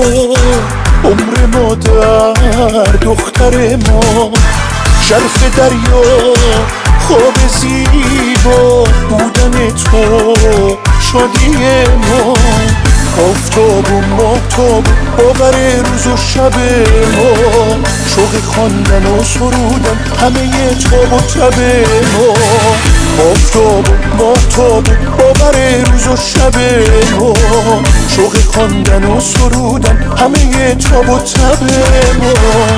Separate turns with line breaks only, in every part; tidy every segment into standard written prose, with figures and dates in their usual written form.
عمر مادر دختر ما، شرف دریا خواب زیبا بودن تو شادی ما، آفتاب و ماهتاب باور روز و شب ما، شوق خواندن و سرودن همه تاب و تب ما، آفتاب و ماهتاب باور روز و شب ما، شوق خواندن و سرودن همه تاب و تب ما.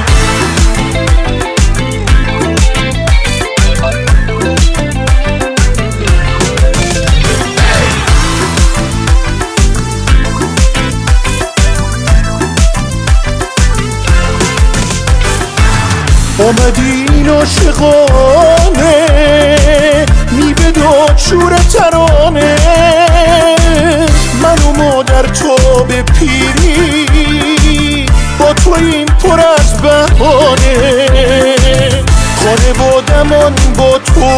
آمدین عاشقانه میوه داد شور ترانه، من و مادر تو به پیری با تو این پر از بهانه، خانوادمان با تو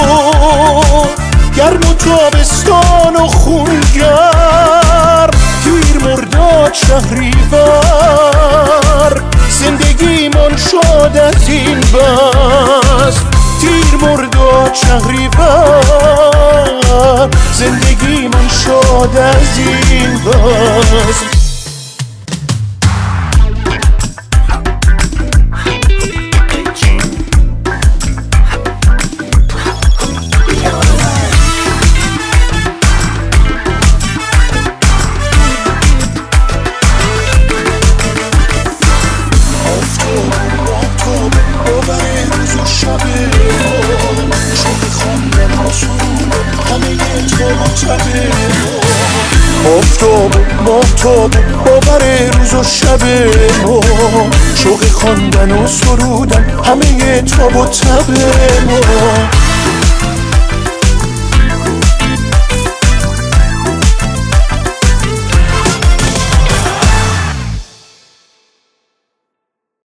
گرم و تابستان و خونگرم، تیر مرداد شهریور زندگیمان شاد از این بس، تیر مرداد شهریور زندگیمان شاد از این بس. آفتاب ماهتاب باور روز و شب ما، شوق خواندن و سرودن همه تاب و تب ما.